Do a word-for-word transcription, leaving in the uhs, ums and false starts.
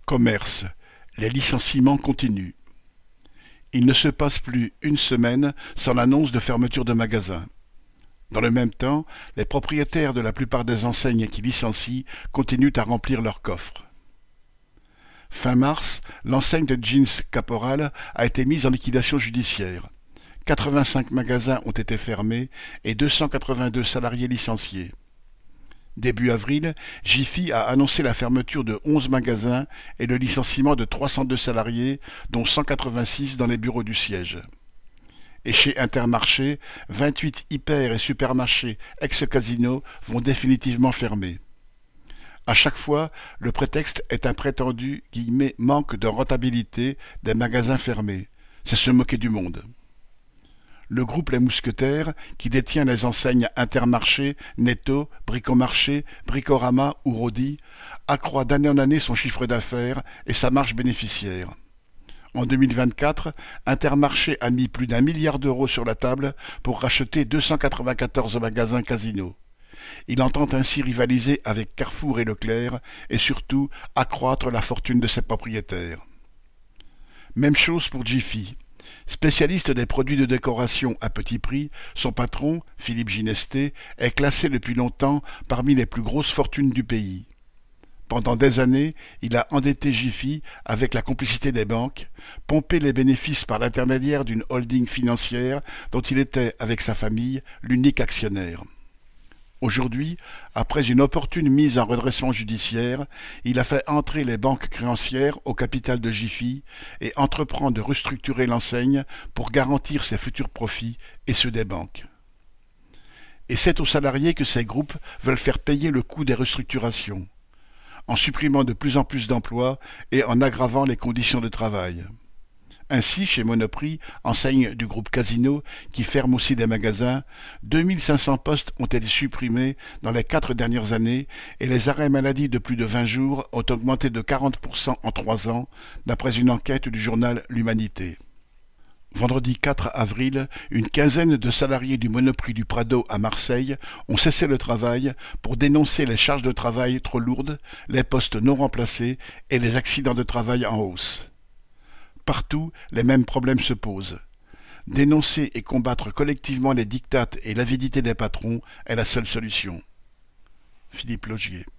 Commerce. Les licenciements continuent. Il ne se passe plus une semaine sans l'annonce de fermeture de magasins. Dans le même temps, les propriétaires de la plupart des enseignes qui licencient continuent à remplir leurs coffres. Fin mars, l'enseigne de jeans Caporal a été mise en liquidation judiciaire. quatre-vingt-cinq magasins ont été fermés et deux cent quatre-vingt-deux salariés licenciés. Début avril, Jiffy a annoncé la fermeture de onze magasins et le licenciement de trois cent deux salariés, dont cent quatre-vingt-six dans les bureaux du siège. Et chez Intermarché, vingt-huit hyper et supermarchés ex-casino vont définitivement fermer. À chaque fois, le prétexte est un prétendu guillemets, manque de rentabilité des magasins fermés. C'est se moquer du monde. Le groupe Les Mousquetaires, qui détient les enseignes Intermarché, Netto, Bricomarché, Bricorama ou Rodi, accroît d'année en année son chiffre d'affaires et sa marge bénéficiaire. En deux mille vingt-quatre, Intermarché a mis plus d'un milliard d'euros sur la table pour racheter deux cent quatre-vingt-quatorze magasins Casino. Il entend ainsi rivaliser avec Carrefour et Leclerc et surtout accroître la fortune de ses propriétaires. Même chose pour Jiffy. Spécialiste des produits de décoration à petit prix, son patron, Philippe Ginesté, est classé depuis longtemps parmi les plus grosses fortunes du pays. Pendant des années, il a endetté Jiffy avec la complicité des banques, pompé les bénéfices par l'intermédiaire d'une holding financière dont il était, avec sa famille, l'unique actionnaire. Aujourd'hui, après une opportune mise en redressement judiciaire, il a fait entrer les banques créancières au capital de Jiffy et entreprend de restructurer l'enseigne pour garantir ses futurs profits et ceux des banques. Et c'est aux salariés que ces groupes veulent faire payer le coût des restructurations, en supprimant de plus en plus d'emplois et en aggravant les conditions de travail. Ainsi, chez Monoprix, enseigne du groupe Casino, qui ferme aussi des magasins, deux mille cinq cents postes ont été supprimés dans les quatre dernières années et les arrêts maladie de plus de vingt jours ont augmenté de quarante pour cent en trois ans, d'après une enquête du journal L'Humanité. Vendredi quatre avril, une quinzaine de salariés du Monoprix du Prado à Marseille ont cessé le travail pour dénoncer les charges de travail trop lourdes, les postes non remplacés et les accidents de travail en hausse. Partout, les mêmes problèmes se posent. Dénoncer et combattre collectivement les dictats et l'avidité des patrons est la seule solution. Philippe Logier.